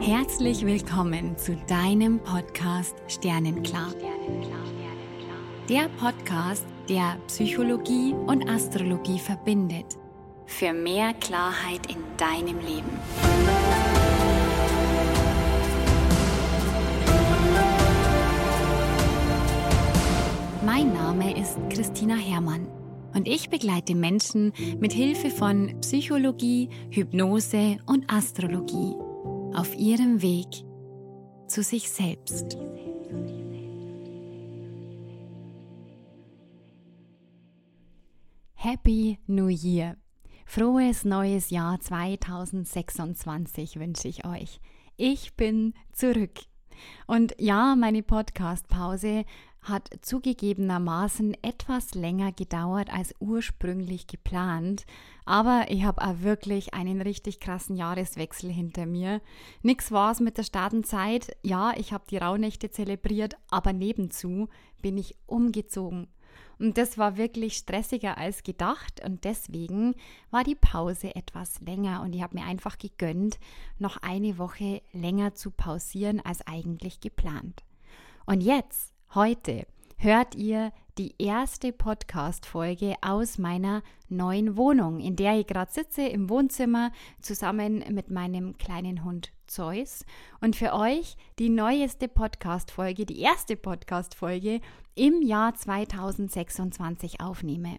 Herzlich willkommen zu deinem Podcast Sternenklar. Der Podcast, der Psychologie und Astrologie verbindet. Für mehr Klarheit in deinem Leben. Mein Name ist Christina Herrmann und ich begleite Menschen mit Hilfe von Psychologie, Hypnose und Astrologie auf ihrem Weg zu sich selbst. Happy New Year! Frohes neues Jahr 2026 wünsche ich euch. Ich bin zurück. Und ja, meine Podcast-Pause hat zugegebenermaßen etwas länger gedauert als ursprünglich geplant, aber ich habe auch wirklich einen richtig krassen Jahreswechsel hinter mir. Nix war's mit der Startenzeit. Ja, ich habe die Rauhnächte zelebriert, aber nebenzu bin ich umgezogen. Und das war wirklich stressiger als gedacht und deswegen war die Pause etwas länger und ich habe mir einfach gegönnt, noch eine Woche länger zu pausieren als eigentlich geplant. Und jetzt, heute, hört ihr die erste Podcast-Folge aus meiner neuen Wohnung, in der ich gerade sitze im Wohnzimmer zusammen mit meinem kleinen Hund Zeus und für euch die neueste Podcast-Folge, die erste Podcast-Folge im Jahr 2026 aufnehme.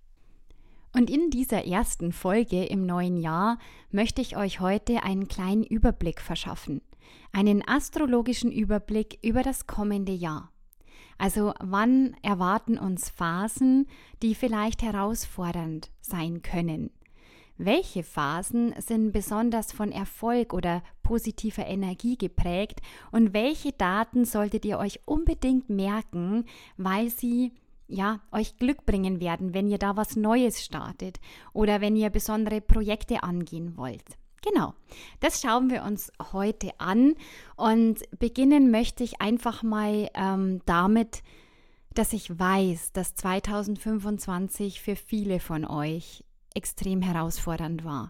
Und in dieser ersten Folge im neuen Jahr möchte ich euch heute einen kleinen Überblick verschaffen, einen astrologischen Überblick über das kommende Jahr. Also wann erwarten uns Phasen, die vielleicht herausfordernd sein können? Welche Phasen sind besonders von Erfolg oder positiver Energie geprägt und welche Daten solltet ihr euch unbedingt merken, weil sie euch Glück bringen werden, wenn ihr da was Neues startet oder wenn ihr besondere Projekte angehen wollt? Genau, das schauen wir uns heute an und beginnen möchte ich einfach mal damit, dass ich weiß, dass 2025 für viele von euch extrem herausfordernd war.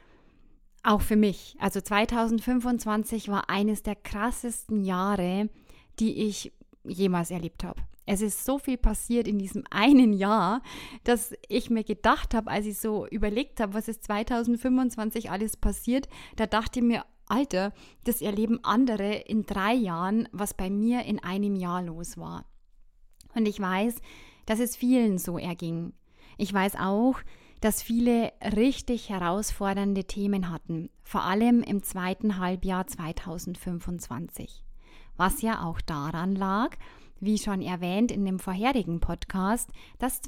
Auch für mich. Also 2025 war eines der krassesten Jahre, die ich jemals erlebt habe. Es ist so viel passiert in diesem einen Jahr, dass ich mir gedacht habe, als ich so überlegt habe, was ist 2025 alles passiert, da dachte ich mir, Alter, das erleben andere in 3 Jahren, was bei mir in einem Jahr los war. Und ich weiß, dass es vielen so erging. Ich weiß auch, dass viele richtig herausfordernde Themen hatten, vor allem im zweiten Halbjahr 2025. Was ja auch daran lag, wie schon erwähnt in dem vorherigen Podcast, dass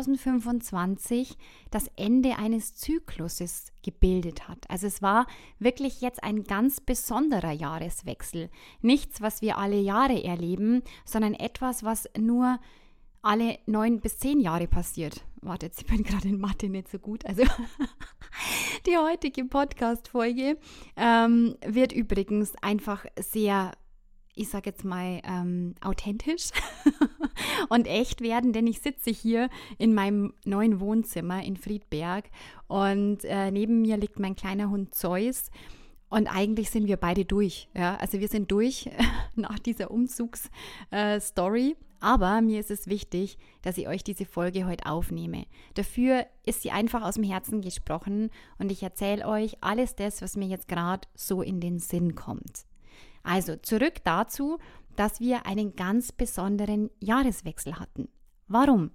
2025 das Ende eines Zykluses gebildet hat. Also es war wirklich jetzt ein ganz besonderer Jahreswechsel. Nichts, was wir alle Jahre erleben, sondern etwas, was nur alle 9 bis 10 Jahre passiert. Wartet, ich bin gerade in Mathe nicht so gut. Also die heutige Podcast-Folge wird übrigens einfach sehr, ich sage jetzt mal, authentisch und echt werden, denn ich sitze hier in meinem neuen Wohnzimmer in Friedberg und neben mir liegt mein kleiner Hund Zeus und eigentlich sind wir beide durch. Ja? Also wir sind durch nach dieser Umzugsstory. Aber mir ist es wichtig, dass ich euch diese Folge heute aufnehme. Dafür ist sie einfach aus dem Herzen gesprochen und ich erzähle euch alles das, was mir jetzt gerade so in den Sinn kommt. Also zurück dazu, dass wir einen ganz besonderen Jahreswechsel hatten. Warum?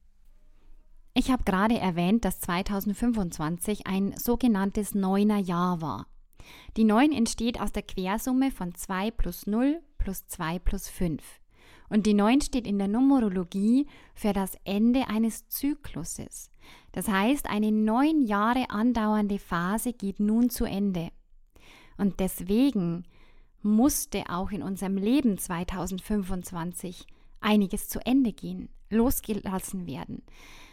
Ich habe gerade erwähnt, dass 2025 ein sogenanntes 9er Jahr war. Die 9 entsteht aus der Quersumme von 2 plus 0 plus 2 plus 5. Und die 9 steht in der Numerologie für das Ende eines Zykluses. Das heißt, eine 9 Jahre andauernde Phase geht nun zu Ende. Und deswegen musste auch in unserem Leben 2025 einiges zu Ende gehen, losgelassen werden.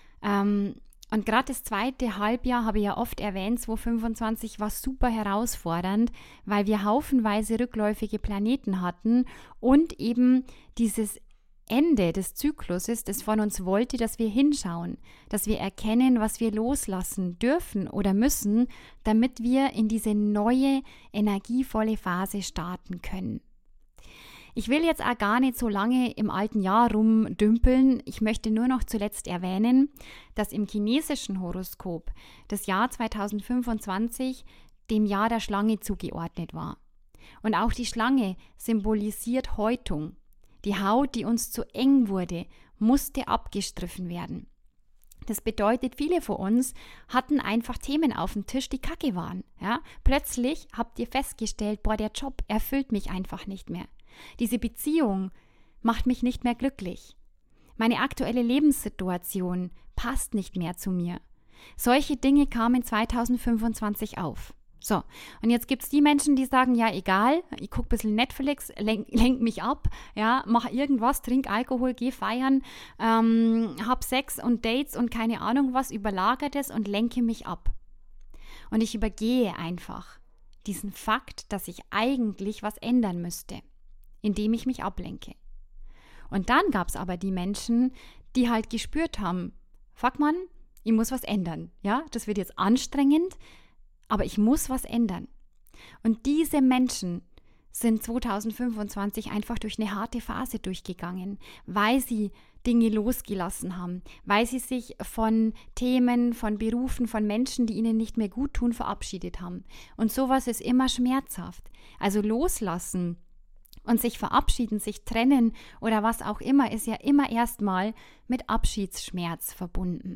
Und gerade das zweite Halbjahr, habe ich ja oft erwähnt, 2025 war super herausfordernd, weil wir haufenweise rückläufige Planeten hatten und eben dieses Ende des Zykluses, das von uns wollte, dass wir hinschauen, dass wir erkennen, was wir loslassen dürfen oder müssen, damit wir in diese neue, energievolle Phase starten können. Ich will jetzt auch gar nicht so lange im alten Jahr rumdümpeln. Ich möchte nur noch zuletzt erwähnen, dass im chinesischen Horoskop das Jahr 2025 dem Jahr der Schlange zugeordnet war. Und auch die Schlange symbolisiert Häutung. Die Haut, die uns zu eng wurde, musste abgestriffen werden. Das bedeutet, viele von uns hatten einfach Themen auf dem Tisch, die kacke waren. Ja? Plötzlich habt ihr festgestellt, boah, der Job erfüllt mich einfach nicht mehr. Diese Beziehung macht mich nicht mehr glücklich. Meine aktuelle Lebenssituation passt nicht mehr zu mir. Solche Dinge kamen 2025 auf. So, und jetzt gibt es die Menschen, die sagen, ja egal, ich gucke ein bisschen Netflix, lenk mich ab, ja, mach irgendwas, trink Alkohol, geh feiern, hab Sex und Dates und keine Ahnung was, überlagert es und lenke mich ab. Und ich übergehe einfach diesen Fakt, dass ich eigentlich was ändern müsste, indem ich mich ablenke. Und dann gab es aber die Menschen, die halt gespürt haben, fuck man, ich muss was ändern, ja, das wird jetzt anstrengend, aber ich muss was ändern. Und diese Menschen sind 2025 einfach durch eine harte Phase durchgegangen, weil sie Dinge losgelassen haben, weil sie sich von Themen, von Berufen, von Menschen, die ihnen nicht mehr gut tun, verabschiedet haben. Und sowas ist immer schmerzhaft. Also loslassen und sich verabschieden, sich trennen oder was auch immer, ist ja immer erstmal mit Abschiedsschmerz verbunden.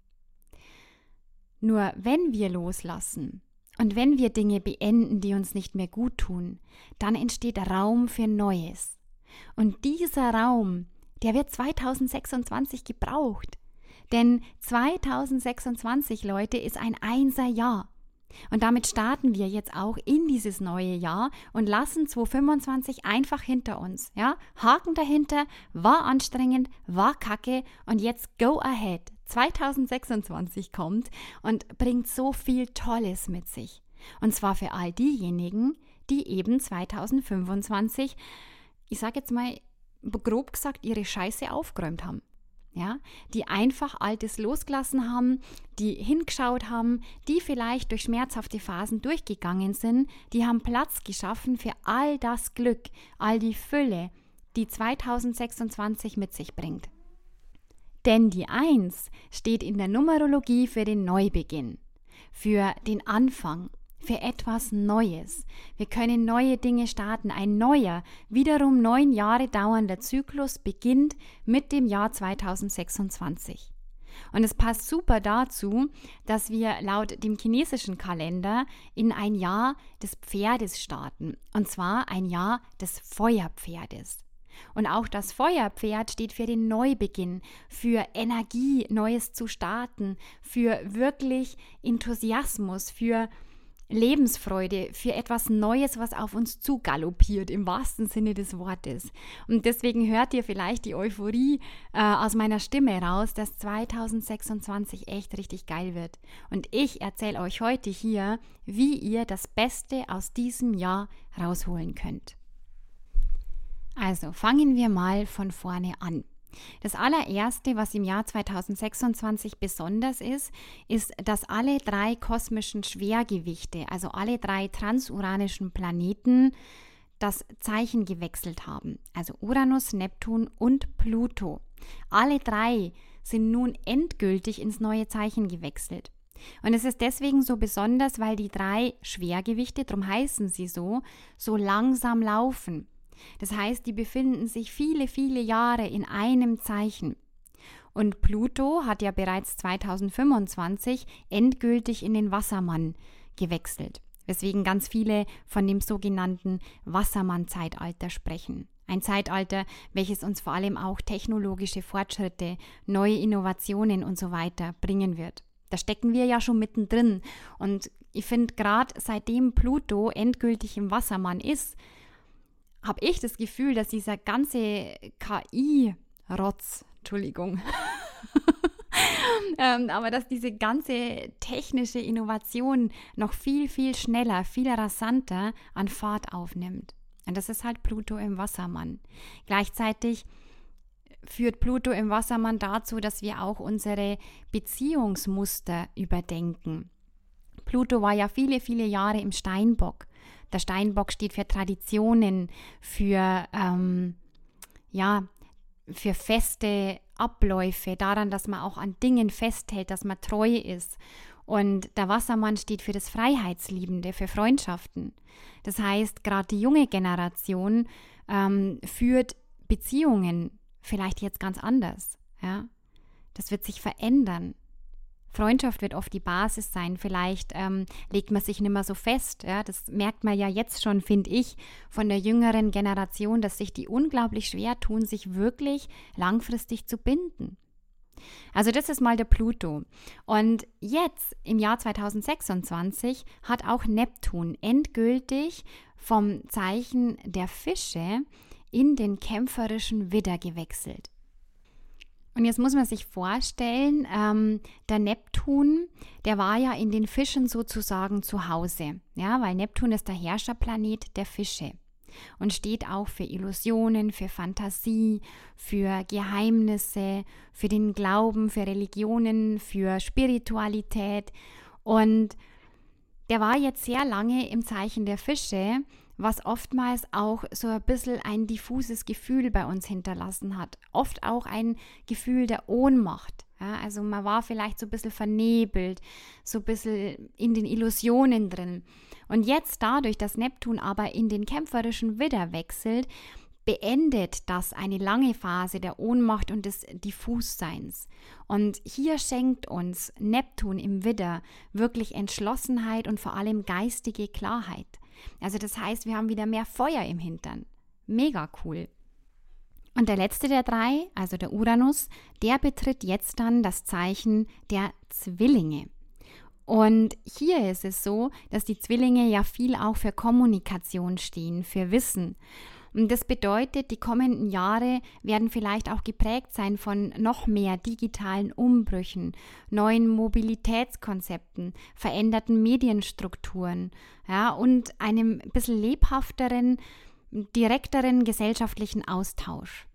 Nur wenn wir loslassen und wenn wir Dinge beenden, die uns nicht mehr gut tun, dann entsteht Raum für Neues. Und dieser Raum, der wird 2026 gebraucht. Denn 2026, Leute, ist ein Einserjahr. Und damit starten wir jetzt auch in dieses neue Jahr und lassen 2025 einfach hinter uns. Ja? Haken dahinter, war anstrengend, war kacke und jetzt go ahead. 2026 kommt und bringt so viel Tolles mit sich. Und zwar für all diejenigen, die eben 2025, ich sage jetzt mal grob gesagt, ihre Scheiße aufgeräumt haben. Ja, die einfach Altes losgelassen haben, die hingeschaut haben, die vielleicht durch schmerzhafte Phasen durchgegangen sind, die haben Platz geschaffen für all das Glück, all die Fülle, die 2026 mit sich bringt. Denn die 1 steht in der Numerologie für den Neubeginn, für den Anfang, für etwas Neues. Wir können neue Dinge starten. Ein neuer, wiederum 9 Jahre dauernder Zyklus beginnt mit dem Jahr 2026. Und es passt super dazu, dass wir laut dem chinesischen Kalender in ein Jahr des Pferdes starten. Und zwar ein Jahr des Feuerpferdes. Und auch das Feuerpferd steht für den Neubeginn, für Energie, Neues zu starten, für wirklich Enthusiasmus, für Lebensfreude, für etwas Neues, was auf uns zugaloppiert, im wahrsten Sinne des Wortes. Und deswegen hört ihr vielleicht die Euphorie aus meiner Stimme raus, dass 2026 echt richtig geil wird. Und ich erzähle euch heute hier, wie ihr das Beste aus diesem Jahr rausholen könnt. Also fangen wir mal von vorne an. Das allererste, was im Jahr 2026 besonders ist, dass alle 3 kosmischen Schwergewichte, also alle 3 transuranischen Planeten, das Zeichen gewechselt haben. Also Uranus, Neptun und Pluto. Alle 3 sind nun endgültig ins neue Zeichen gewechselt. Und es ist deswegen so besonders, weil die 3 Schwergewichte, darum heißen sie so langsam laufen. Das heißt, die befinden sich viele, viele Jahre in einem Zeichen. Und Pluto hat ja bereits 2025 endgültig in den Wassermann gewechselt, weswegen ganz viele von dem sogenannten Wassermann-Zeitalter sprechen. Ein Zeitalter, welches uns vor allem auch technologische Fortschritte, neue Innovationen und so weiter bringen wird. Da stecken wir ja schon mittendrin. Und ich finde, gerade seitdem Pluto endgültig im Wassermann ist, habe ich das Gefühl, dass dieser ganze KI-Rotz, aber dass diese ganze technische Innovation noch viel, viel schneller, viel rasanter an Fahrt aufnimmt. Und das ist halt Pluto im Wassermann. Gleichzeitig führt Pluto im Wassermann dazu, dass wir auch unsere Beziehungsmuster überdenken. Pluto war ja viele, viele Jahre im Steinbock. Der Steinbock steht für Traditionen, für feste Abläufe, daran, dass man auch an Dingen festhält, dass man treu ist. Und der Wassermann steht für das Freiheitsliebende, für Freundschaften. Das heißt, gerade die junge Generation führt Beziehungen vielleicht jetzt ganz anders. Ja? Das wird sich verändern. Freundschaft wird oft die Basis sein. Vielleicht legt man sich nicht mehr so fest. Ja? Das merkt man ja jetzt schon, finde ich, von der jüngeren Generation, dass sich die unglaublich schwer tun, sich wirklich langfristig zu binden. Also das ist mal der Pluto. Und jetzt im Jahr 2026 hat auch Neptun endgültig vom Zeichen der Fische in den kämpferischen Widder gewechselt. Und jetzt muss man sich vorstellen, der Neptun, der war ja in den Fischen sozusagen zu Hause, ja, weil Neptun ist der Herrscherplanet der Fische und steht auch für Illusionen, für Fantasie, für Geheimnisse, für den Glauben, für Religionen, für Spiritualität. Und der war jetzt sehr lange im Zeichen der Fische, was oftmals auch so ein bisschen ein diffuses Gefühl bei uns hinterlassen hat. Oft auch ein Gefühl der Ohnmacht. Ja, also man war vielleicht so ein bisschen vernebelt, so ein bisschen in den Illusionen drin. Und jetzt dadurch, dass Neptun aber in den kämpferischen Widder wechselt, beendet das eine lange Phase der Ohnmacht und des Diffusseins. Und hier schenkt uns Neptun im Widder wirklich Entschlossenheit und vor allem geistige Klarheit. Also das heißt, wir haben wieder mehr Feuer im Hintern. Mega cool. Und der letzte der drei, also der Uranus, der betritt jetzt dann das Zeichen der Zwillinge. Und hier ist es so, dass die Zwillinge ja viel auch für Kommunikation stehen, für Wissen. Und das bedeutet, die kommenden Jahre werden vielleicht auch geprägt sein von noch mehr digitalen Umbrüchen, neuen Mobilitätskonzepten, veränderten Medienstrukturen, ja, und einem bisschen lebhafteren, direkteren gesellschaftlichen Austausch.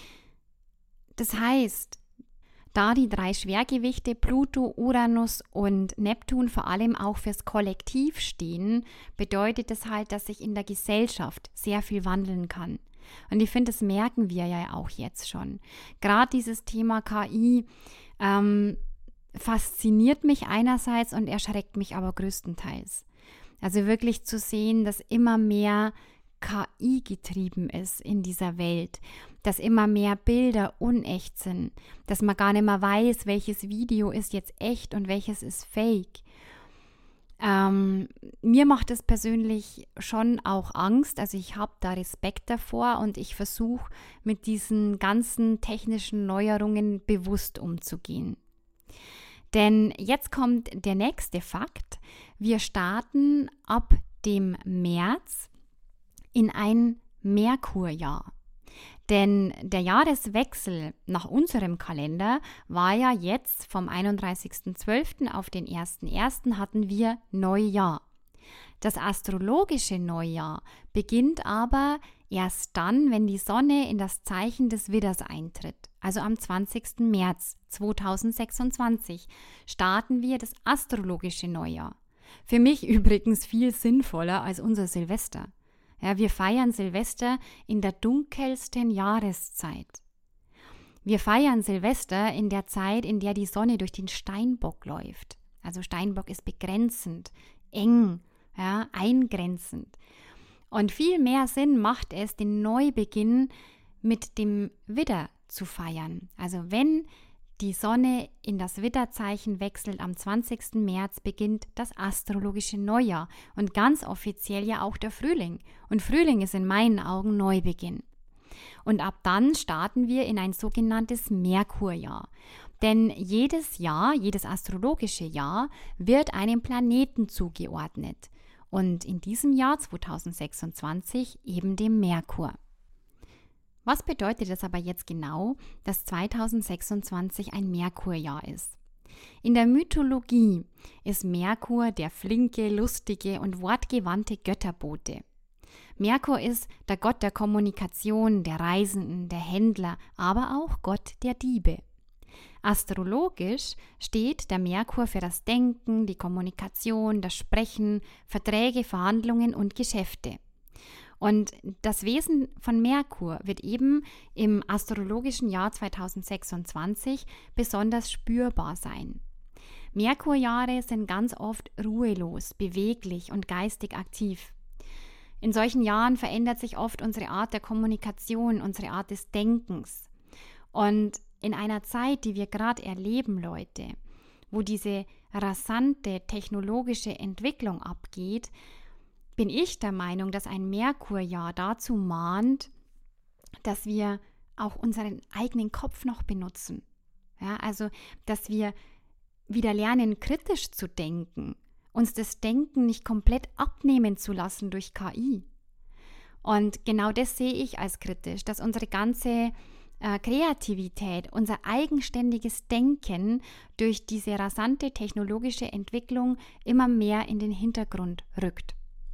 Das heißt, da die drei Schwergewichte Pluto, Uranus und Neptun vor allem auch fürs Kollektiv stehen, bedeutet das halt, dass sich in der Gesellschaft sehr viel wandeln kann. Und ich finde, das merken wir ja auch jetzt schon. Gerade dieses Thema KI fasziniert mich einerseits und erschreckt mich aber größtenteils. Also wirklich zu sehen, dass immer mehr KI getrieben ist in dieser Welt, dass immer mehr Bilder unecht sind, dass man gar nicht mehr weiß, welches Video ist jetzt echt und welches ist fake. Mir macht es persönlich schon auch Angst, also ich habe da Respekt davor und ich versuche mit diesen ganzen technischen Neuerungen bewusst umzugehen. Denn jetzt kommt der nächste Fakt. Wir starten ab dem März in ein Merkurjahr. Denn der Jahreswechsel nach unserem Kalender war ja jetzt vom 31.12. auf den 1.1. hatten wir Neujahr. Das astrologische Neujahr beginnt aber erst dann, wenn die Sonne in das Zeichen des Widders eintritt. Also am 20. März 2026 starten wir das astrologische Neujahr. Für mich übrigens viel sinnvoller als unser Silvester. Ja, wir feiern Silvester in der dunkelsten Jahreszeit. Wir feiern Silvester in der Zeit, in der die Sonne durch den Steinbock läuft. Also Steinbock ist begrenzend, eng, ja, eingrenzend. Und viel mehr Sinn macht es, den Neubeginn mit dem Widder zu feiern. Also wenn die Sonne in das Widderzeichen wechselt, am 20. März beginnt das astrologische Neujahr und ganz offiziell ja auch der Frühling. Und Frühling ist in meinen Augen Neubeginn. Und ab dann starten wir in ein sogenanntes Merkurjahr. Denn jedes Jahr, jedes astrologische Jahr wird einem Planeten zugeordnet. Und in diesem Jahr 2026 eben dem Merkur. Was bedeutet das aber jetzt genau, dass 2026 ein Merkurjahr ist? In der Mythologie ist Merkur der flinke, lustige und wortgewandte Götterbote. Merkur ist der Gott der Kommunikation, der Reisenden, der Händler, aber auch Gott der Diebe. Astrologisch steht der Merkur für das Denken, die Kommunikation, das Sprechen, Verträge, Verhandlungen und Geschäfte. Und das Wesen von Merkur wird eben im astrologischen Jahr 2026 besonders spürbar sein. Merkurjahre sind ganz oft ruhelos, beweglich und geistig aktiv. In solchen Jahren verändert sich oft unsere Art der Kommunikation, unsere Art des Denkens. Und in einer Zeit, die wir gerade erleben, Leute, wo diese rasante technologische Entwicklung abgeht, bin ich der Meinung, dass ein Merkurjahr dazu mahnt, dass wir auch unseren eigenen Kopf noch benutzen. Ja, also, dass wir wieder lernen, kritisch zu denken, uns das Denken nicht komplett abnehmen zu lassen durch KI. Und genau das sehe ich als kritisch, dass unsere ganze Kreativität, unser eigenständiges Denken durch diese rasante technologische Entwicklung immer mehr in den Hintergrund rückt.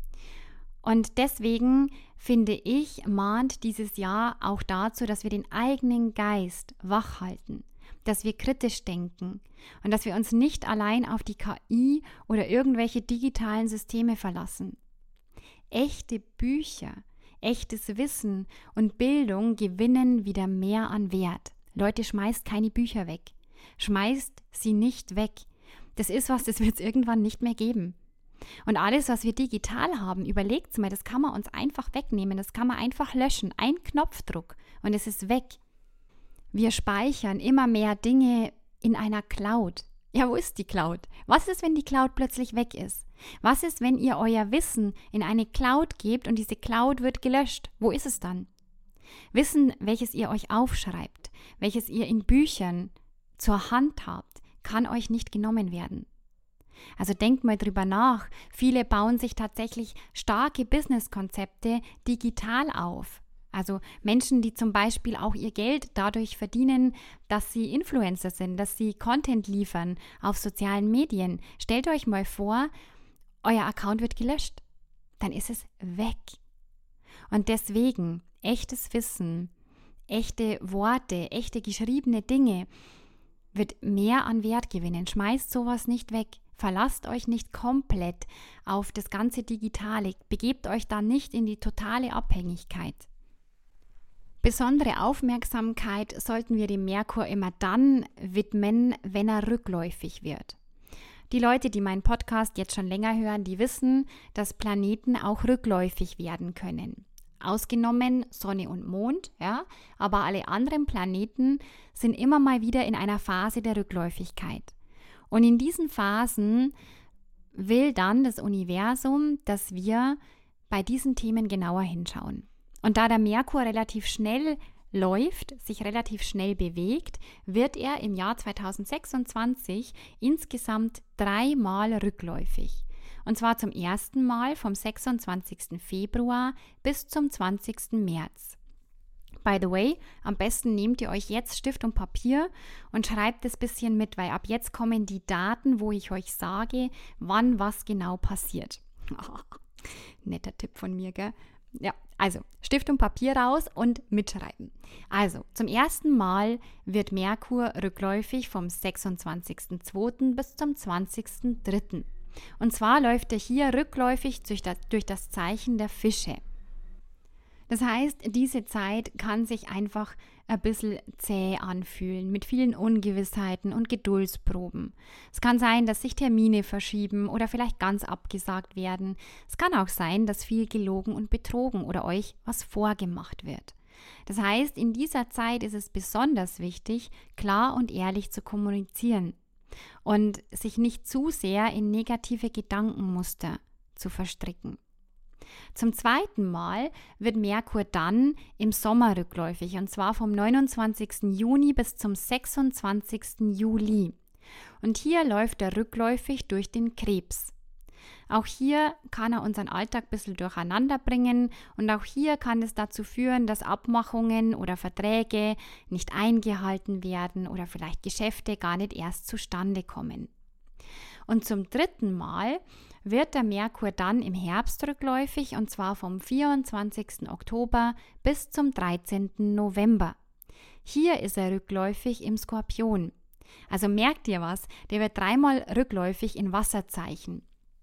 Und deswegen finde ich, mahnt dieses Jahr auch dazu, dass wir den eigenen Geist wach halten, dass wir kritisch denken und dass wir uns nicht allein auf die KI oder irgendwelche digitalen Systeme verlassen. Echte Bücher, echtes Wissen und Bildung gewinnen wieder mehr an Wert. Leute, schmeißt keine Bücher weg. Schmeißt sie nicht weg. Das ist was, das wird es irgendwann nicht mehr geben. Und alles, was wir digital haben, überlegt's mal, das kann man uns einfach wegnehmen, das kann man einfach löschen. Ein Knopfdruck und es ist weg. Wir speichern immer mehr Dinge in einer Cloud. Ja, wo ist die Cloud? Was ist, wenn die Cloud plötzlich weg ist? Was ist, wenn ihr euer Wissen in eine Cloud gebt und diese Cloud wird gelöscht? Wo ist es dann? Wissen, welches ihr euch aufschreibt, welches ihr in Büchern zur Hand habt, kann euch nicht genommen werden. Also denkt mal drüber nach. Viele bauen sich tatsächlich starke Businesskonzepte digital auf. Also Menschen, die zum Beispiel auch ihr Geld dadurch verdienen, dass sie Influencer sind, dass sie Content liefern auf sozialen Medien. Stellt euch mal vor, euer Account wird gelöscht. Dann ist es weg. Und deswegen echtes Wissen, echte Worte, echte geschriebene Dinge wird mehr an Wert gewinnen. Schmeißt sowas nicht weg. Verlasst euch nicht komplett auf das ganze Digitale. Begebt euch da nicht in die totale Abhängigkeit. Besondere Aufmerksamkeit sollten wir dem Merkur immer dann widmen, wenn er rückläufig wird. Die Leute, die meinen Podcast jetzt schon länger hören, die wissen, dass Planeten auch rückläufig werden können. Ausgenommen Sonne und Mond, ja, aber alle anderen Planeten sind immer mal wieder in einer Phase der Rückläufigkeit. Und in diesen Phasen will dann das Universum, dass wir bei diesen Themen genauer hinschauen. Und da der Merkur relativ schnell läuft, sich relativ schnell bewegt, wird er im Jahr 2026 insgesamt 3-mal rückläufig. Und zwar zum ersten Mal vom 26. Februar bis zum 20. März. By the way, am besten nehmt ihr euch jetzt Stift und Papier und schreibt es ein bisschen mit, weil ab jetzt kommen die Daten, wo ich euch sage, wann was genau passiert. Netter Tipp von mir, gell? Ja, also Stift und Papier raus und mitschreiben. Also, zum ersten Mal wird Merkur rückläufig vom 26.02. bis zum 20.03. Und zwar läuft er hier rückläufig durch das Zeichen der Fische. Das heißt, diese Zeit kann sich einfach ein bisschen zäh anfühlen, mit vielen Ungewissheiten und Geduldsproben. Es kann sein, dass sich Termine verschieben oder vielleicht ganz abgesagt werden. Es kann auch sein, dass viel gelogen und betrogen oder euch was vorgemacht wird. Das heißt, in dieser Zeit ist es besonders wichtig, klar und ehrlich zu kommunizieren und sich nicht zu sehr in negative Gedankenmuster zu verstricken. Zum zweiten Mal wird Merkur dann im Sommer rückläufig, und zwar vom 29. Juni bis zum 26. Juli. Und hier läuft er rückläufig durch den Krebs. Auch hier kann er unseren Alltag ein bisschen durcheinander bringen und auch hier kann es dazu führen, dass Abmachungen oder Verträge nicht eingehalten werden oder vielleicht Geschäfte gar nicht erst zustande kommen. Und zum 3. Mal wird der Merkur dann im Herbst rückläufig, und zwar vom 24. Oktober bis zum 13. November. Hier ist er rückläufig im Skorpion. Also merkt ihr was, der wird 3-mal rückläufig in Wasserzeichen.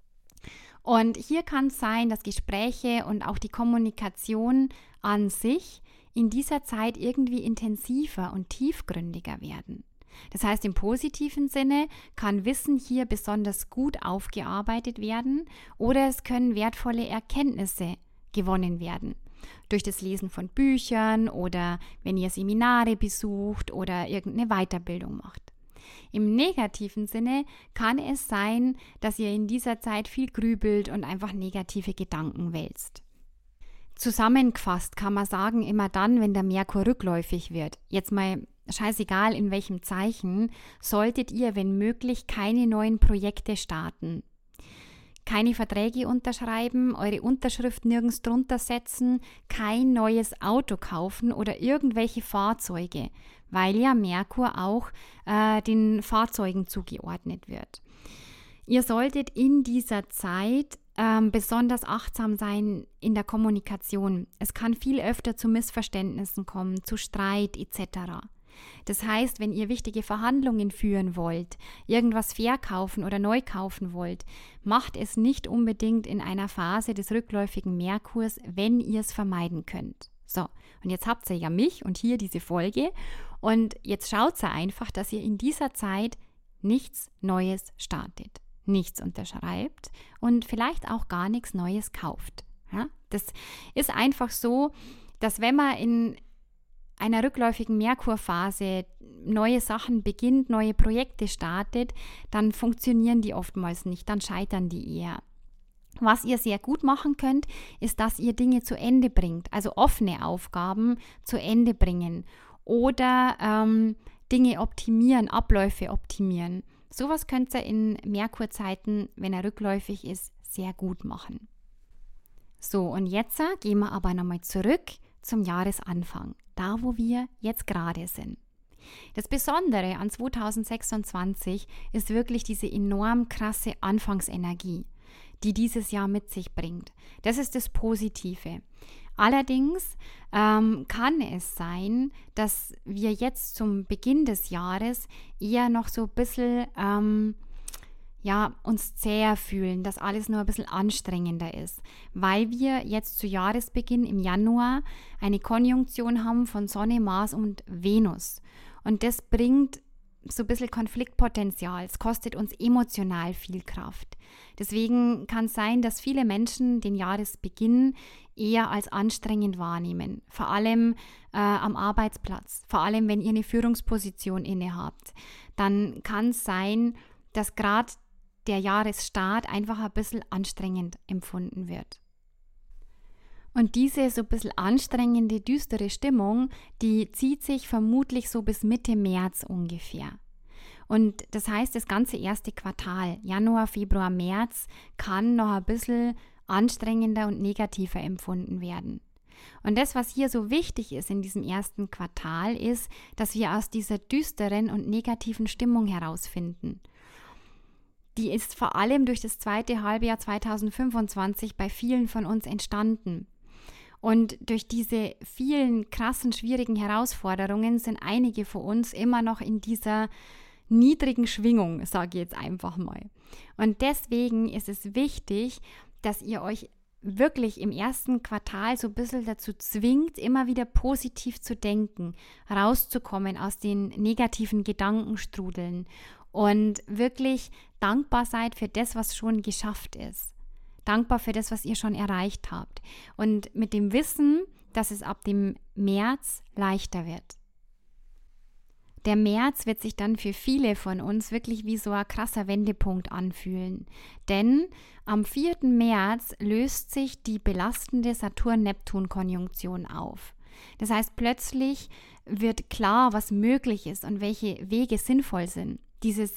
Und hier kann es sein, dass Gespräche und auch die Kommunikation an sich in dieser Zeit irgendwie intensiver und tiefgründiger werden. Das heißt, im positiven Sinne kann Wissen hier besonders gut aufgearbeitet werden oder es können wertvolle Erkenntnisse gewonnen werden. Durch das Lesen von Büchern oder wenn ihr Seminare besucht oder irgendeine Weiterbildung macht. Im negativen Sinne kann es sein, dass ihr in dieser Zeit viel grübelt und einfach negative Gedanken wälzt. Zusammengefasst kann man sagen, immer dann, wenn der Merkur rückläufig wird, jetzt mal scheißegal in welchem Zeichen, solltet ihr, wenn möglich, keine neuen Projekte starten. Keine Verträge unterschreiben, eure Unterschrift nirgends drunter setzen, kein neues Auto kaufen oder irgendwelche Fahrzeuge, weil ja Merkur auch den Fahrzeugen zugeordnet wird. Ihr solltet in dieser Zeit besonders achtsam sein in der Kommunikation. Es kann viel öfter zu Missverständnissen kommen, zu Streit etc. Das heißt, wenn ihr wichtige Verhandlungen führen wollt, irgendwas verkaufen oder neu kaufen wollt, macht es nicht unbedingt in einer Phase des rückläufigen Merkurs, wenn ihr es vermeiden könnt. So, und jetzt habt ihr ja mich und hier diese Folge und jetzt schaut ihr einfach, dass ihr in dieser Zeit nichts Neues startet, nichts unterschreibt und vielleicht auch gar nichts Neues kauft. Ja? Das ist einfach so, dass wenn man in einer rückläufigen Merkurphase neue Sachen beginnt, neue Projekte startet, dann funktionieren die oftmals nicht, dann scheitern die eher. Was ihr sehr gut machen könnt, ist, dass ihr Dinge zu Ende bringt, also offene Aufgaben zu Ende bringen oder Dinge optimieren, Abläufe optimieren. Sowas könnt ihr in Merkurzeiten, wenn er rückläufig ist, sehr gut machen. So, und jetzt gehen wir aber nochmal zurück zum Jahresanfang, da wo wir jetzt gerade sind. Das Besondere an 2026 ist wirklich diese enorm krasse Anfangsenergie, die dieses Jahr mit sich bringt. Das ist das Positive. Allerdings kann es sein, dass wir jetzt zum Beginn des Jahres eher noch so ein bisschen uns zäher fühlen, dass alles nur ein bisschen anstrengender ist, weil wir jetzt zu Jahresbeginn im Januar eine Konjunktion haben von Sonne, Mars und Venus. Und das bringt so ein bisschen Konfliktpotenzial. Es kostet uns emotional viel Kraft. Deswegen kann es sein, dass viele Menschen den Jahresbeginn eher als anstrengend wahrnehmen. Vor allem am Arbeitsplatz. Vor allem, wenn ihr eine Führungsposition innehabt. Dann kann es sein, dass gerade der Jahresstart einfach ein bisschen anstrengend empfunden wird. Und diese so ein bisschen anstrengende, düstere Stimmung, die zieht sich vermutlich so bis Mitte März ungefähr. Und das heißt, das ganze erste Quartal, Januar, Februar, März, kann noch ein bisschen anstrengender und negativer empfunden werden. Und das, was hier so wichtig ist in diesem ersten Quartal, ist, dass wir aus dieser düsteren und negativen Stimmung herausfinden. Die ist vor allem durch das zweite Halbjahr 2025 bei vielen von uns entstanden. Und durch diese vielen krassen, schwierigen Herausforderungen sind einige von uns immer noch in dieser niedrigen Schwingung, sage ich jetzt einfach mal. Und deswegen ist es wichtig, dass ihr euch wirklich im ersten Quartal so ein bisschen dazu zwingt, immer wieder positiv zu denken, rauszukommen aus den negativen Gedankenstrudeln und wirklich dankbar seid für das, was schon geschafft ist. Dankbar für das, was ihr schon erreicht habt. Und mit dem Wissen, dass es ab dem März leichter wird. Der März wird sich dann für viele von uns wirklich wie so ein krasser Wendepunkt anfühlen. Denn am 4. März löst sich die belastende Saturn-Neptun-Konjunktion auf. Das heißt, plötzlich wird klar, was möglich ist und welche Wege sinnvoll sind. Dieses,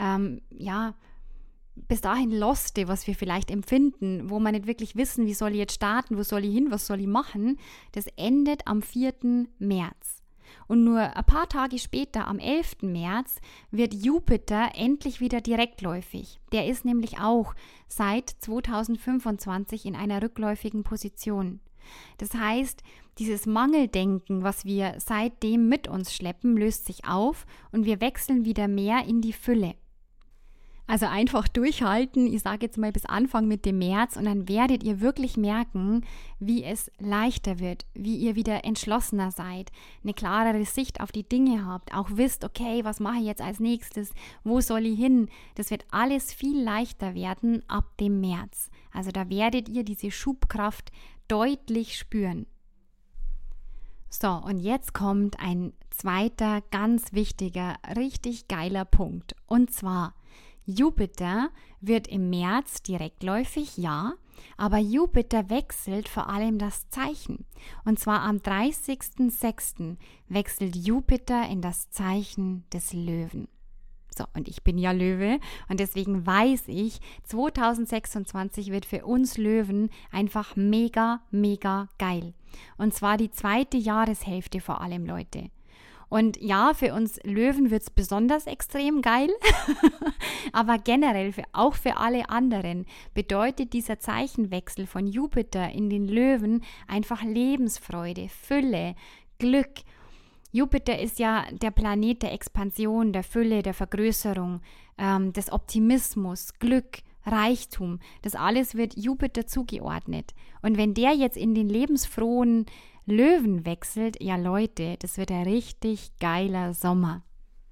bis dahin Loste, was wir vielleicht empfinden, wo wir nicht wirklich wissen, wie soll ich jetzt starten, wo soll ich hin, was soll ich machen, das endet am 4. März. Und nur ein paar Tage später, am 11. März, wird Jupiter endlich wieder direktläufig. Der ist nämlich auch seit 2025 in einer rückläufigen Position. Das heißt, dieses Mangeldenken, was wir seitdem mit uns schleppen, löst sich auf und wir wechseln wieder mehr in die Fülle. Also einfach durchhalten, ich sage jetzt mal bis Anfang Mitte März, und dann werdet ihr wirklich merken, wie es leichter wird, wie ihr wieder entschlossener seid, eine klarere Sicht auf die Dinge habt, auch wisst, okay, was mache ich jetzt als nächstes, wo soll ich hin? Das wird alles viel leichter werden ab dem März. Also da werdet ihr diese Schubkraft deutlich spüren. So, und jetzt kommt ein zweiter ganz wichtiger, richtig geiler Punkt. Und zwar, Jupiter wird im März direktläufig, ja, aber Jupiter wechselt vor allem das Zeichen. Und zwar am 30.06. wechselt Jupiter in das Zeichen des Löwen. So, und ich bin ja Löwe und deswegen weiß ich, 2026 wird für uns Löwen einfach mega, mega geil. Und zwar die zweite Jahreshälfte vor allem, Leute. Und ja, für uns Löwen wird es besonders extrem geil, aber generell auch für alle anderen bedeutet dieser Zeichenwechsel von Jupiter in den Löwen einfach Lebensfreude, Fülle, Glück. Jupiter ist ja der Planet der Expansion, der Fülle, der Vergrößerung, des Optimismus, Glück, Reichtum. Das alles wird Jupiter zugeordnet. Und wenn der jetzt in den lebensfrohen Löwen wechselt, ja Leute, das wird ein richtig geiler Sommer.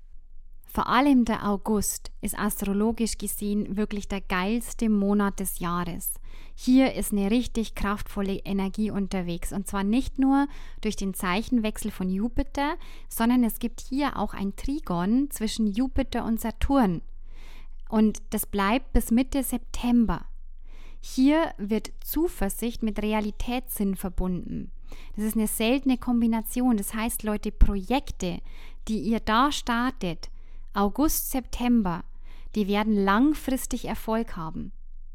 Vor allem der August ist astrologisch gesehen wirklich der geilste Monat des Jahres. Hier ist eine richtig kraftvolle Energie unterwegs und zwar nicht nur durch den Zeichenwechsel von Jupiter, sondern es gibt hier auch ein Trigon zwischen Jupiter und Saturn und das bleibt bis Mitte September. Hier wird Zuversicht mit Realitätssinn verbunden. Das ist eine seltene Kombination. Das heißt, Leute, Projekte, die ihr da startet, August, September, die werden langfristig Erfolg haben.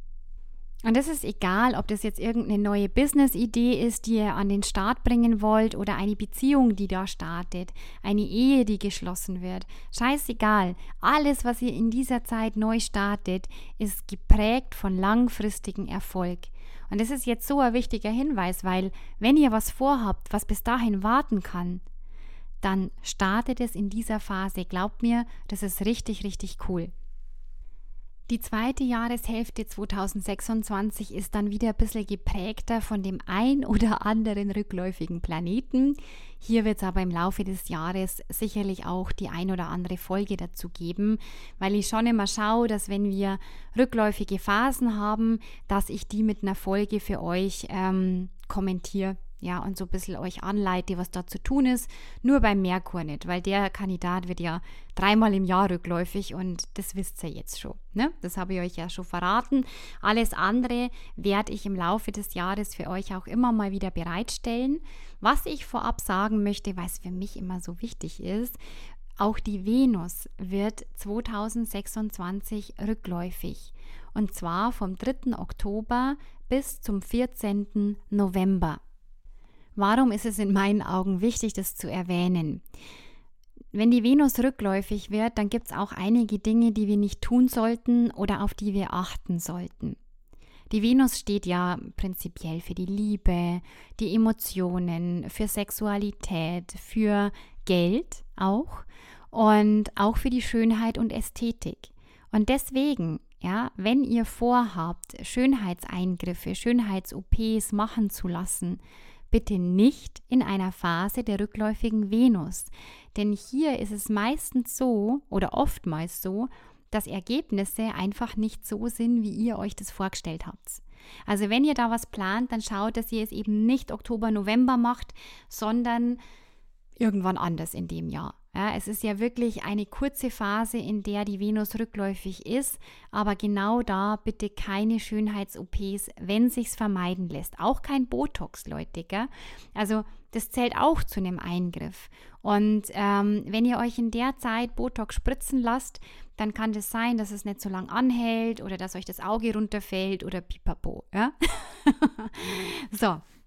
Und das ist egal, ob das jetzt irgendeine neue Business-Idee ist, die ihr an den Start bringen wollt oder eine Beziehung, die da startet, eine Ehe, die geschlossen wird. Scheißegal, alles, was ihr in dieser Zeit neu startet, ist geprägt von langfristigem Erfolg. Und das ist jetzt so ein wichtiger Hinweis, weil wenn ihr was vorhabt, was bis dahin warten kann, dann startet es in dieser Phase. Glaubt mir, das ist richtig, richtig cool. Die zweite Jahreshälfte 2026 ist dann wieder ein bisschen geprägter von dem ein oder anderen rückläufigen Planeten. Hier wird es aber im Laufe des Jahres sicherlich auch die ein oder andere Folge dazu geben, weil ich schon immer schaue, dass wenn wir rückläufige Phasen haben, dass ich die mit einer Folge für euch kommentiere. Ja, und so ein bisschen euch anleite, was da zu tun ist. Nur beim Merkur nicht, weil der Kandidat wird ja 3-mal im Jahr rückläufig und das wisst ihr jetzt schon. Ne? Das habe ich euch ja schon verraten. Alles andere werde ich im Laufe des Jahres für euch auch immer mal wieder bereitstellen. Was ich vorab sagen möchte, weil es für mich immer so wichtig ist, auch die Venus wird 2026 rückläufig. Und zwar vom 3. Oktober bis zum 14. November. Warum ist es in meinen Augen wichtig, das zu erwähnen? Wenn die Venus rückläufig wird, dann gibt es auch einige Dinge, die wir nicht tun sollten oder auf die wir achten sollten. Die Venus steht ja prinzipiell für die Liebe, die Emotionen, für Sexualität, für Geld auch und auch für die Schönheit und Ästhetik. Und deswegen, ja, wenn ihr vorhabt, Schönheitseingriffe, Schönheits-OPs machen zu lassen, bitte nicht in einer Phase der rückläufigen Venus, denn hier ist es meistens so oder oftmals so, dass Ergebnisse einfach nicht so sind, wie ihr euch das vorgestellt habt. Also wenn ihr da was plant, dann schaut, dass ihr es eben nicht Oktober, November macht, sondern irgendwann anders in dem Jahr. Ja, es ist ja wirklich eine kurze Phase, in der die Venus rückläufig ist, aber genau da bitte keine Schönheits-OPs, wenn sich's vermeiden lässt. Auch kein Botox, Leute, gell? Also das zählt auch zu einem Eingriff. Und wenn ihr euch in der Zeit Botox spritzen lasst, dann kann das sein, dass es nicht so lang anhält oder dass euch das Auge runterfällt oder pipapo. Ja? So.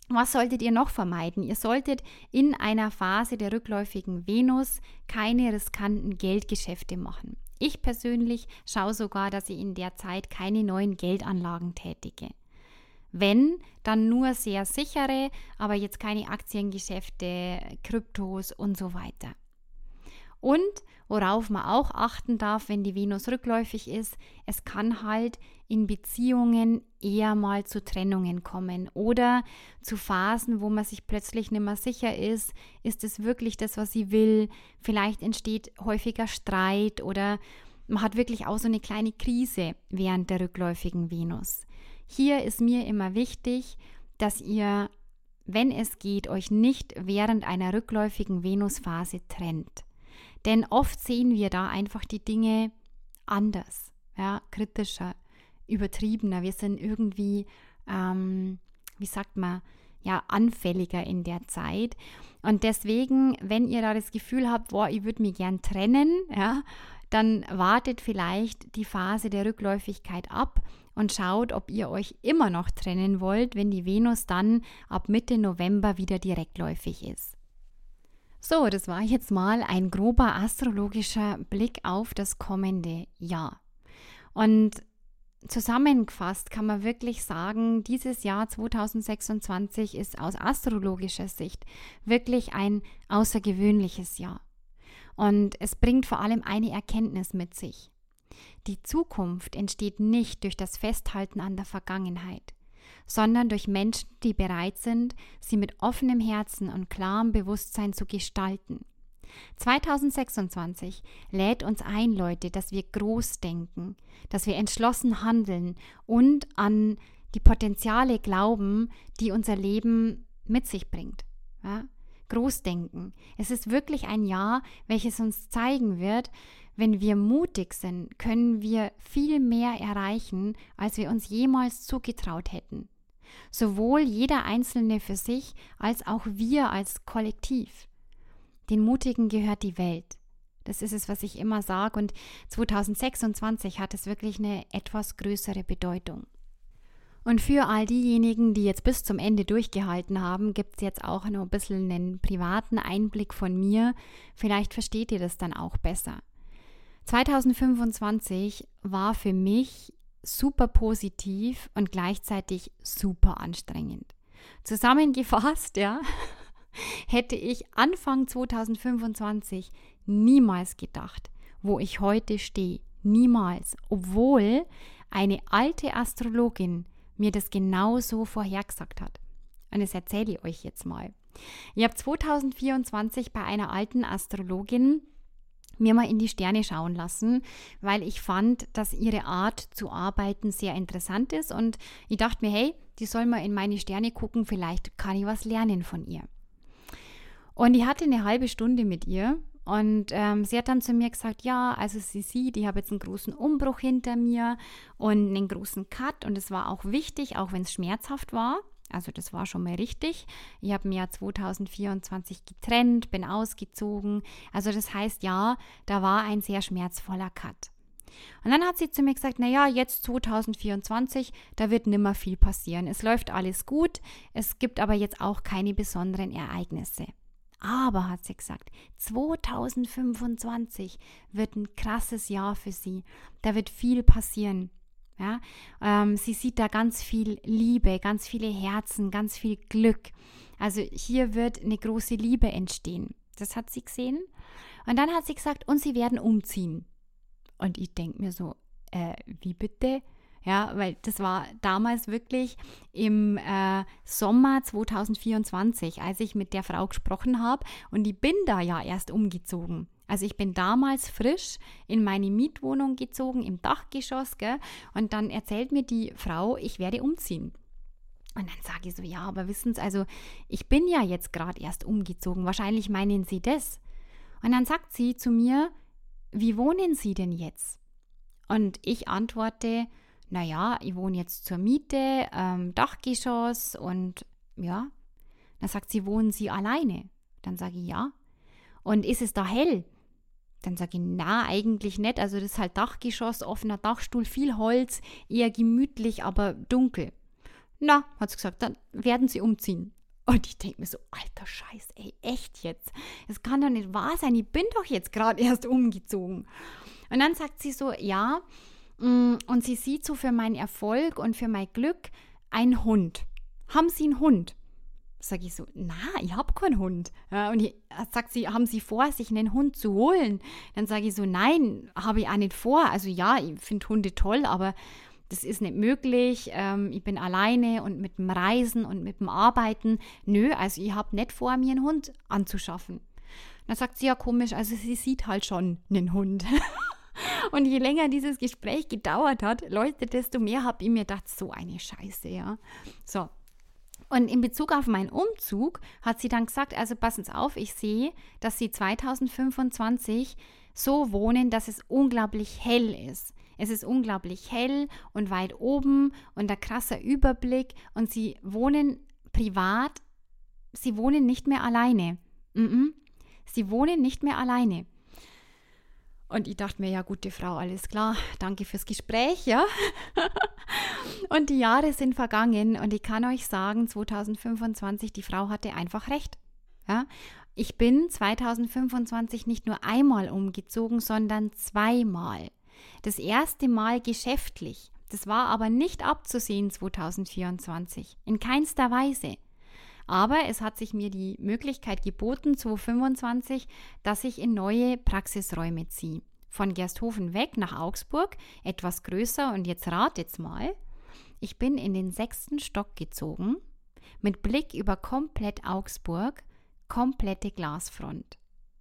Was solltet ihr noch vermeiden? Ihr solltet in einer Phase der rückläufigen Venus keine riskanten Geldgeschäfte machen. Ich persönlich schaue sogar, dass ich in der Zeit keine neuen Geldanlagen tätige. Wenn, dann nur sehr sichere, aber jetzt keine Aktiengeschäfte, Kryptos und so weiter. Und worauf man auch achten darf, wenn die Venus rückläufig ist, es kann halt in Beziehungen eher mal zu Trennungen kommen oder zu Phasen, wo man sich plötzlich nicht mehr sicher ist es wirklich das, was sie will? Vielleicht entsteht häufiger Streit oder man hat wirklich auch so eine kleine Krise während der rückläufigen Venus. Hier ist mir immer wichtig, dass ihr, wenn es geht, euch nicht während einer rückläufigen Venusphase trennt. Denn oft sehen wir da einfach die Dinge anders, ja, kritischer, übertriebener. Wir sind irgendwie, anfälliger in der Zeit. Und deswegen, wenn ihr da das Gefühl habt, ich würde mich gern trennen, ja, dann wartet vielleicht die Phase der Rückläufigkeit ab und schaut, ob ihr euch immer noch trennen wollt, wenn die Venus dann ab Mitte November wieder direktläufig ist. So, das war jetzt mal ein grober astrologischer Blick auf das kommende Jahr. Und zusammengefasst kann man wirklich sagen, dieses Jahr 2026 ist aus astrologischer Sicht wirklich ein außergewöhnliches Jahr. Und es bringt vor allem eine Erkenntnis mit sich. Die Zukunft entsteht nicht durch das Festhalten an der Vergangenheit, sondern durch Menschen, die bereit sind, sie mit offenem Herzen und klarem Bewusstsein zu gestalten. 2026 lädt uns ein, Leute, dass wir groß denken, dass wir entschlossen handeln und an die Potenziale glauben, die unser Leben mit sich bringt. Ja? Großdenken. Es ist wirklich ein Jahr, welches uns zeigen wird, wenn wir mutig sind, können wir viel mehr erreichen, als wir uns jemals zugetraut hätten. Sowohl jeder Einzelne für sich, als auch wir als Kollektiv. Den Mutigen gehört die Welt. Das ist es, was ich immer sage. Und 2026 hat es wirklich eine etwas größere Bedeutung. Und für all diejenigen, die jetzt bis zum Ende durchgehalten haben, gibt es jetzt auch noch ein bisschen einen privaten Einblick von mir. Vielleicht versteht ihr das dann auch besser. 2025 war für mich super positiv und gleichzeitig super anstrengend. Zusammengefasst, ja, hätte ich Anfang 2025 niemals gedacht, wo ich heute stehe. Niemals. Obwohl eine alte Astrologin mir das genauso vorhergesagt hat. Und das erzähle ich euch jetzt mal. Ich habe 2024 bei einer alten Astrologin mir mal in die Sterne schauen lassen, weil ich fand, dass ihre Art zu arbeiten sehr interessant ist und ich dachte mir, hey, die soll mal in meine Sterne gucken, vielleicht kann ich was lernen von ihr. Und ich hatte eine halbe Stunde mit ihr und sie hat dann zu mir gesagt, ja, also sie sieht, ich habe jetzt einen großen Umbruch hinter mir und einen großen Cut und es war auch wichtig, auch wenn es schmerzhaft war. Also das war schon mal richtig. Ich habe mir ja 2024 getrennt, bin ausgezogen. Also das heißt, ja, da war ein sehr schmerzvoller Cut. Und dann hat sie zu mir gesagt, naja, jetzt 2024, da wird nimmer viel passieren. Es läuft alles gut, es gibt aber jetzt auch keine besonderen Ereignisse. Aber, hat sie gesagt, 2025 wird ein krasses Jahr für sie. Da wird viel passieren. Ja, sie sieht da ganz viel Liebe, ganz viele Herzen, ganz viel Glück. Also hier wird eine große Liebe entstehen. Das hat sie gesehen. Und dann hat sie gesagt, und sie werden umziehen. Und ich denke mir so, wie bitte? Ja, weil das war damals wirklich im Sommer 2024, als ich mit der Frau gesprochen habe. Und ich bin da ja erst umgezogen. Also ich bin damals frisch in meine Mietwohnung gezogen, im Dachgeschoss, gell? Und dann erzählt mir die Frau, ich werde umziehen. Und dann sage ich so, ja, aber wissen Sie, also ich bin ja jetzt gerade erst umgezogen, wahrscheinlich meinen Sie das. Und dann sagt sie zu mir, wie wohnen Sie denn jetzt? Und ich antworte, naja, ich wohne jetzt zur Miete, Dachgeschoss und ja. Dann sagt sie, wohnen Sie alleine? Dann sage ich, ja. Und ist es da hell? Dann sage ich, na, eigentlich nicht. Also das ist halt Dachgeschoss, offener Dachstuhl, viel Holz, eher gemütlich, aber dunkel. Na, hat sie gesagt, dann werden Sie umziehen. Und ich denke mir so, alter Scheiß, ey, echt jetzt? Das kann doch nicht wahr sein, ich bin doch jetzt gerade erst umgezogen. Und dann sagt sie so, ja, und sie sieht so für meinen Erfolg und für mein Glück einen Hund. Haben Sie einen Hund? Sage ich so, na, ich habe keinen Hund. Ja, und sagt sie, haben Sie vor, sich einen Hund zu holen? Dann sage ich so, nein, habe ich auch nicht vor. Also ja, ich finde Hunde toll, aber das ist nicht möglich. Ich bin alleine und mit dem Reisen und mit dem Arbeiten. Nö, also ich habe nicht vor, mir einen Hund anzuschaffen. Dann sagt sie, ja komisch, also sie sieht halt schon einen Hund. Und je länger dieses Gespräch gedauert hat, Leute, desto mehr habe ich mir gedacht, so eine Scheiße, ja. So. Und in Bezug auf meinen Umzug hat sie dann gesagt, also passen Sie auf, ich sehe, dass Sie 2025 so wohnen, dass es unglaublich hell ist. Es ist unglaublich hell und weit oben und ein krasser Überblick und Sie wohnen privat, Sie wohnen nicht mehr alleine. Sie wohnen nicht mehr alleine. Und ich dachte mir, ja, gute Frau, alles klar, danke fürs Gespräch, ja. Und die Jahre sind vergangen und ich kann euch sagen, 2025, die Frau hatte einfach recht. Ja? Ich bin 2025 nicht nur einmal umgezogen, sondern zweimal. Das erste Mal geschäftlich. Das war aber nicht abzusehen 2024, in keinster Weise. Aber es hat sich mir die Möglichkeit geboten, 2025, dass ich in neue Praxisräume ziehe. Von Gersthofen weg nach Augsburg, etwas größer und jetzt ratet mal. Ich bin in den 6. Stock gezogen, mit Blick über komplett Augsburg, komplette Glasfront.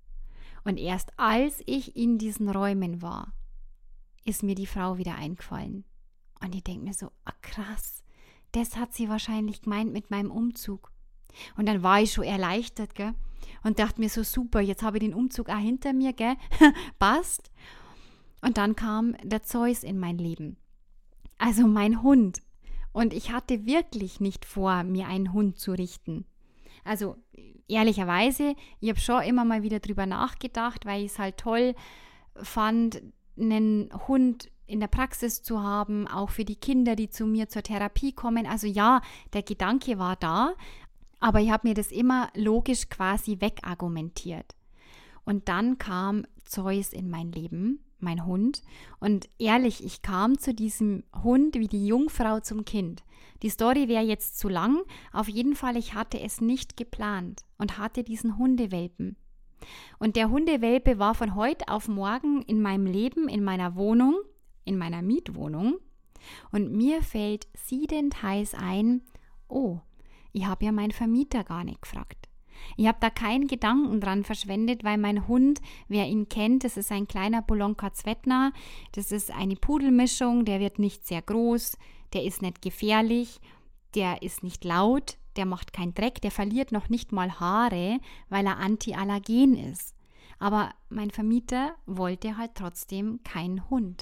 Und erst als ich in diesen Räumen war, ist mir die Frau wieder eingefallen. Und ich denke mir so, krass, das hat sie wahrscheinlich gemeint mit meinem Umzug. Und dann war ich schon erleichtert, gell? Und dachte mir so, super, jetzt habe ich den Umzug auch hinter mir, gell? Passt. Und dann kam der Zeus in mein Leben. Also mein Hund. Und ich hatte wirklich nicht vor, mir einen Hund zu richten. Also ehrlicherweise, ich habe schon immer mal wieder drüber nachgedacht, weil ich es halt toll fand, einen Hund in der Praxis zu haben, auch für die Kinder, die zu mir zur Therapie kommen. Also ja, der Gedanke war da, aber ich habe mir das immer logisch quasi wegargumentiert. Und dann kam Zeus in mein Leben, mein Hund. Und ehrlich, ich kam zu diesem Hund wie die Jungfrau zum Kind. Die Story wäre jetzt zu lang. Auf jeden Fall, ich hatte es nicht geplant und hatte diesen Hundewelpen. Und der Hundewelpe war von heute auf morgen in meinem Leben, in meiner Wohnung, in meiner Mietwohnung. Und mir fällt siedend heiß ein, oh, ich habe ja meinen Vermieter gar nicht gefragt. Ich habe da keinen Gedanken dran verschwendet, weil mein Hund, wer ihn kennt, das ist ein kleiner Bolonka Zvetna, das ist eine Pudelmischung, der wird nicht sehr groß, der ist nicht gefährlich, der ist nicht laut, der macht keinen Dreck, der verliert noch nicht mal Haare, weil er antiallergen ist. Aber mein Vermieter wollte halt trotzdem keinen Hund.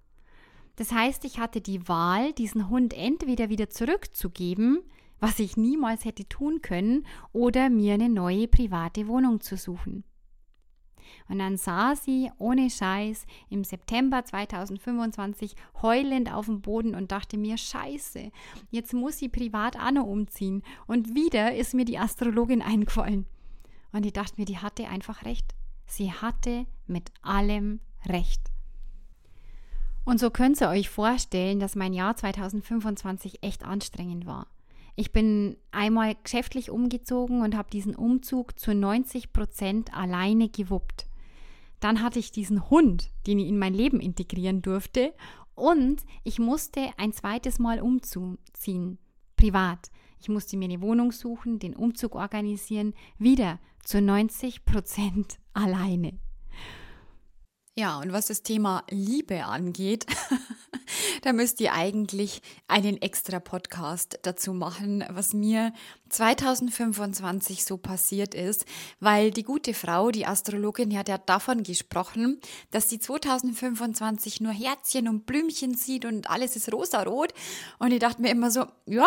Das heißt, ich hatte die Wahl, diesen Hund entweder wieder zurückzugeben, was ich niemals hätte tun können, oder mir eine neue private Wohnung zu suchen. Und dann saß sie ohne Scheiß im September 2025 heulend auf dem Boden und dachte mir, Scheiße, jetzt muss sie privat auch noch umziehen. Und wieder ist mir die Astrologin eingefallen. Und ich dachte mir, die hatte einfach recht. Sie hatte mit allem recht. Und so könnt ihr euch vorstellen, dass mein Jahr 2025 echt anstrengend war. Ich bin einmal geschäftlich umgezogen und habe diesen Umzug zu 90% alleine gewuppt. Dann hatte ich diesen Hund, den ich in mein Leben integrieren durfte, und ich musste ein zweites Mal umziehen, privat. Ich musste mir eine Wohnung suchen, den Umzug organisieren, wieder zu 90% alleine. Ja, und was das Thema Liebe angeht, da müsst ihr eigentlich einen extra Podcast dazu machen, was mir 2025 so passiert ist, weil die gute Frau, die Astrologin, die hat ja davon gesprochen, dass sie 2025 nur Herzchen und Blümchen sieht und alles ist rosarot. Und ich dachte mir immer so, ja,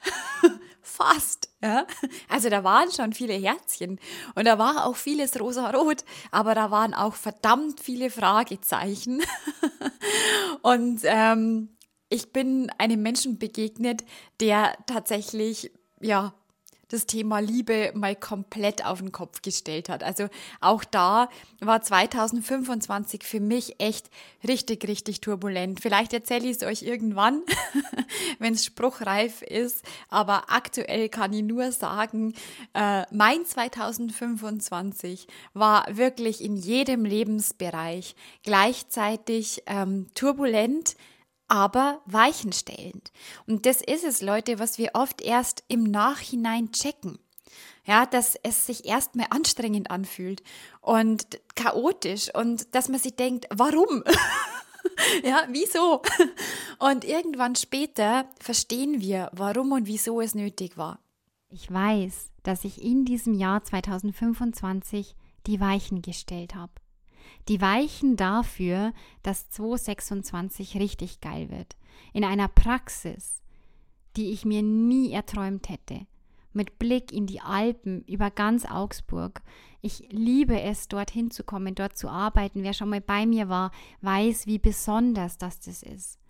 fast. Ja? Also da waren schon viele Herzchen und da war auch vieles rosarot, aber da waren auch verdammt viele Fragezeichen. Und ich bin einem Menschen begegnet, der tatsächlich, ja, das Thema Liebe mal komplett auf den Kopf gestellt hat. Also auch da war 2025 für mich echt richtig, richtig turbulent. Vielleicht erzähle ich es euch irgendwann, wenn es spruchreif ist, aber aktuell kann ich nur sagen, mein 2025 war wirklich in jedem Lebensbereich gleichzeitig turbulent, aber weichenstellend. Und das ist es, Leute, was wir oft erst im Nachhinein checken. Ja, dass es sich erstmal anstrengend anfühlt und chaotisch und dass man sich denkt, warum? Ja, wieso? Und irgendwann später verstehen wir, warum und wieso es nötig war. Ich weiß, dass ich in diesem Jahr 2025 die Weichen gestellt habe. Die Weichen dafür, dass 2026 richtig geil wird. In einer Praxis, die ich mir nie erträumt hätte. Mit Blick in die Alpen, über ganz Augsburg. Ich liebe es, dorthin zu kommen, dort zu arbeiten. Wer schon mal bei mir war, weiß, wie besonders das ist.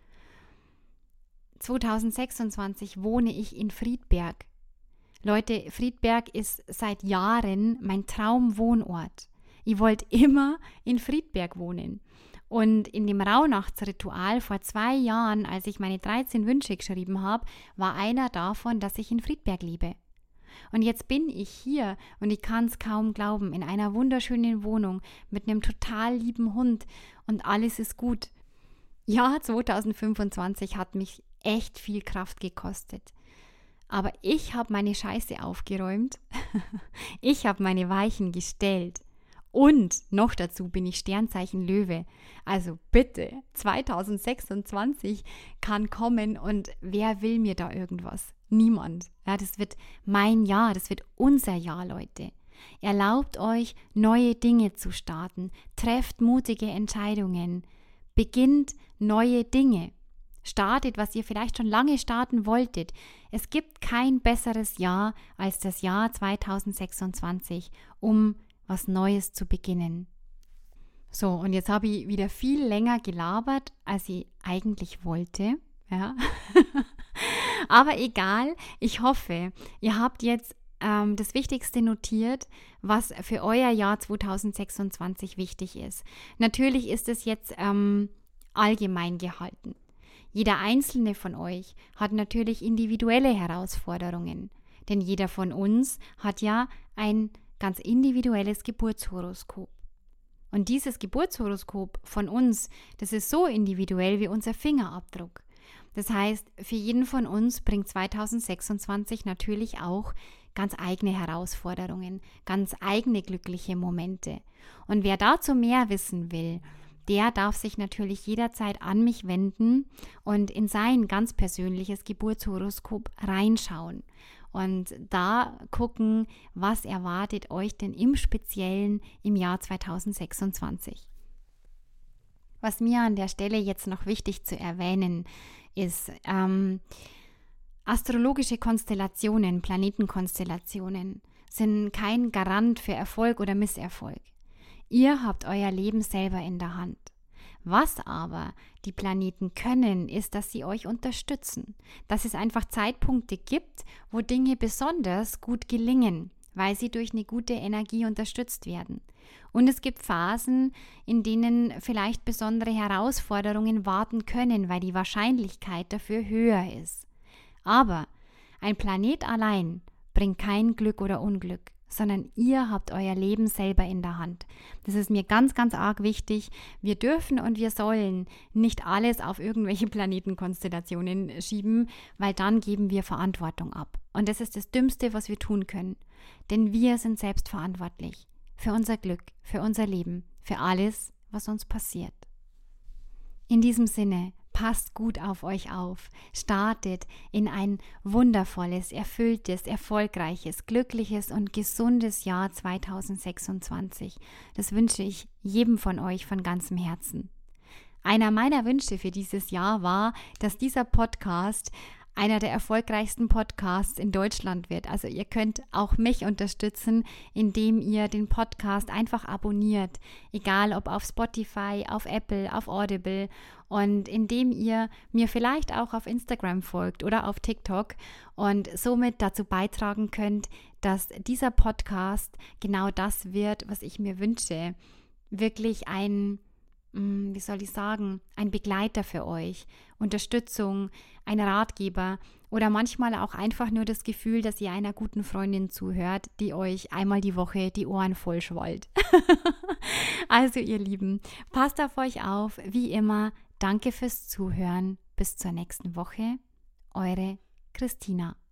2026 wohne ich in Friedberg. Leute, Friedberg ist seit Jahren mein Traumwohnort. Ich wollte immer in Friedberg wohnen. Und in dem Rauhnachtsritual vor 2 Jahren, als ich meine 13 Wünsche geschrieben habe, war einer davon, dass ich in Friedberg lebe. Und jetzt bin ich hier und ich kann es kaum glauben, in einer wunderschönen Wohnung mit einem total lieben Hund und alles ist gut. Ja, 2025 hat mich echt viel Kraft gekostet. Aber ich habe meine Scheiße aufgeräumt. Ich habe meine Weichen gestellt. Und noch dazu bin ich Sternzeichen Löwe. Also bitte, 2026 kann kommen und wer will mir da irgendwas? Niemand. Ja, das wird mein Jahr, das wird unser Jahr, Leute. Erlaubt euch, neue Dinge zu starten. Trefft mutige Entscheidungen. Beginnt neue Dinge. Startet, was ihr vielleicht schon lange starten wolltet. Es gibt kein besseres Jahr als das Jahr 2026, um was Neues zu beginnen. So, und jetzt habe ich wieder viel länger gelabert, als ich eigentlich wollte. Ja. Aber egal, ich hoffe, ihr habt jetzt das Wichtigste notiert, was für euer Jahr 2026 wichtig ist. Natürlich ist es jetzt allgemein gehalten. Jeder einzelne von euch hat natürlich individuelle Herausforderungen, denn jeder von uns hat ja ein ganz individuelles Geburtshoroskop. Und dieses Geburtshoroskop von uns, das ist so individuell wie unser Fingerabdruck. Das heißt, für jeden von uns bringt 2026 natürlich auch ganz eigene Herausforderungen, ganz eigene glückliche Momente. Und wer dazu mehr wissen will, der darf sich natürlich jederzeit an mich wenden und in sein ganz persönliches Geburtshoroskop reinschauen. Und da gucken, was erwartet euch denn im Speziellen im Jahr 2026. Was mir an der Stelle jetzt noch wichtig zu erwähnen ist, astrologische Konstellationen, Planetenkonstellationen sind kein Garant für Erfolg oder Misserfolg. Ihr habt euer Leben selber in der Hand. Was aber die Planeten können, ist, dass sie euch unterstützen. Dass es einfach Zeitpunkte gibt, wo Dinge besonders gut gelingen, weil sie durch eine gute Energie unterstützt werden. Und es gibt Phasen, in denen vielleicht besondere Herausforderungen warten können, weil die Wahrscheinlichkeit dafür höher ist. Aber ein Planet allein bringt kein Glück oder Unglück, sondern ihr habt euer Leben selber in der Hand. Das ist mir ganz, ganz arg wichtig. Wir dürfen und wir sollen nicht alles auf irgendwelche Planetenkonstellationen schieben, weil dann geben wir Verantwortung ab. Und das ist das Dümmste, was wir tun können. Denn wir sind selbst verantwortlich für unser Glück, für unser Leben, für alles, was uns passiert. In diesem Sinne, passt gut auf euch auf, startet in ein wundervolles, erfülltes, erfolgreiches, glückliches und gesundes Jahr 2026. Das wünsche ich jedem von euch von ganzem Herzen. Einer meiner Wünsche für dieses Jahr war, dass dieser Podcast einer der erfolgreichsten Podcasts in Deutschland wird. Also ihr könnt auch mich unterstützen, indem ihr den Podcast einfach abonniert, egal ob auf Spotify, auf Apple, auf Audible, und indem ihr mir vielleicht auch auf Instagram folgt oder auf TikTok und somit dazu beitragen könnt, dass dieser Podcast genau das wird, was ich mir wünsche. Wirklich ein Begleiter für euch, Unterstützung, ein Ratgeber oder manchmal auch einfach nur das Gefühl, dass ihr einer guten Freundin zuhört, die euch einmal die Woche die Ohren voll schwollt. Also ihr Lieben, passt auf euch auf, wie immer, danke fürs Zuhören, bis zur nächsten Woche, eure Christina.